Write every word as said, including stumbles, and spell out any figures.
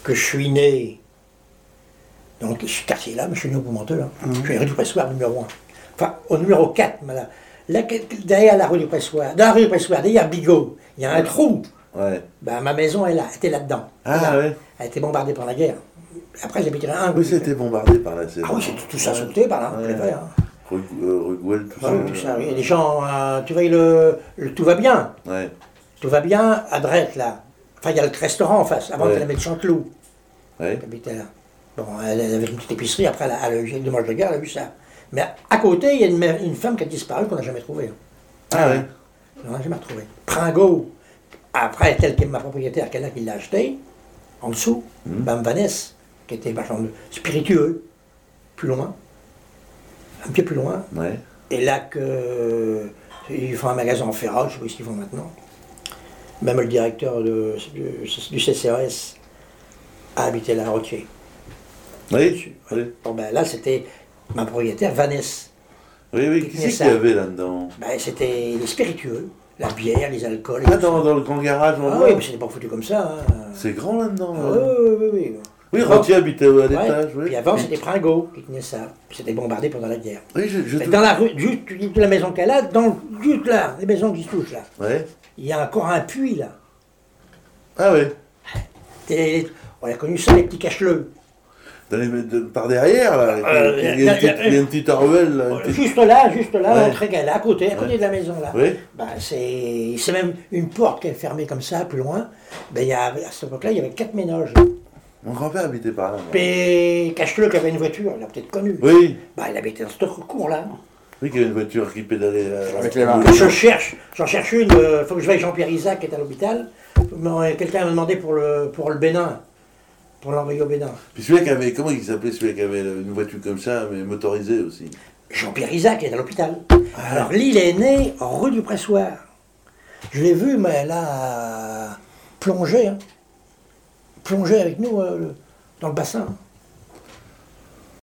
que je suis né, donc je suis quartier là, mais je suis né au Beaumenteux, là. Mmh. Je suis rue du Pressoir numéro un. Enfin, au numéro quatre, là. Là, derrière la rue du Pressoir, dans la rue du Pressoir, derrière Bigot, il y a un trou. Ouais. Ben, ma maison est là, était là-dedans. Ah là. ouais. Elle a été bombardée par la guerre. Après, j'habitais là un. Oui, c'était bombardé par la Ah oui, c'est tout, tout ça sauté par là, ouais. c'est vrai. Hein. Rue, euh, rue Gouel, tout Ah, ça. oui, tout ça, oui. Et les gens, euh, tu vois, le, le tout va bien. Ouais. Tout va bien à Drette, là. Enfin, il y a le restaurant en face, avant ouais. qu'elle avait le Chanteloup. Ouais. Qui habitait là. Bon, elle, elle avait une petite épicerie, après, elle a eu une demeure de gare, elle a vu ça. Mais à côté, il y a une, une femme qui a disparu qu'on n'a jamais trouvée. Hein. Ah ouais. On n'a jamais retrouvée. Pringot, après, telle que ma propriétaire, qu'elle a qui l'a acheté, en dessous, mmh. Mme Vanessa, qui était vachement spiritueux, plus loin, un petit peu plus loin. Ouais. Et là, que, ils font un magasin en ferrage, je sais pas ce qu'ils font maintenant. Même le directeur de, du, du C C A S a habité là, Rotier. Oui, oui. Bon, ben là, c'était ma propriétaire, Vanessa. Oui, oui, qui c'est qu'il y avait là-dedans? Ben, c'était les spiritueux, la bière, les alcools. Ah, dans, dans le grand garage, on ah, voit. oui, mais c'était pas foutu comme ça. Hein. C'est grand là-dedans. Ah, oui, oui, oui. Oui, Rotier habitait à l'étage, oui. Puis avant, c'était Pringot qui tenait ça. C'était bombardé pendant la guerre. Oui, je, je dans la rue, juste, tu dis la maison qu'elle a, dans, juste là, les maisons qui se touchent là. Ouais. Il y a encore un puits là. Ah oui. Les, on a connu ça, les petits cacheleux. Dans les, de, par derrière, là, euh, il, y a, il, y a, il, y a, il y a une petite ruelle. Là, une juste petite... là, juste là, ouais. l'entrée qu'elle a, à côté, à côté ouais. de la maison là. Oui. Ben, c'est, c'est même une porte qui est fermée comme ça, plus loin. Ben, il y a, à cette époque-là, il y avait quatre ménages. Mon grand-père habitait par là. Puis Cacheleux qui avait une voiture, il l'a peut-être connu. Oui. Ben, il habitait dans ce cours là. Oui, qu'il y avait une voiture qui pédalait. Euh, avec les mains. Je cherche, j'en cherche une, il euh, faut que je vaille Jean-Pierre Isaac qui est à l'hôpital. Quelqu'un m'a demandé pour le, pour le Bénin. Pour l'envoyer au Bénin. Puis celui qui avait, comment il s'appelait celui qui avait une voiture comme ça, mais motorisée aussi? Jean-Pierre Isaac est à l'hôpital. Ah. Alors l'île est née rue du Pressoir. Je l'ai vu, mais elle a plongé, hein. Plongé avec nous euh, dans le bassin.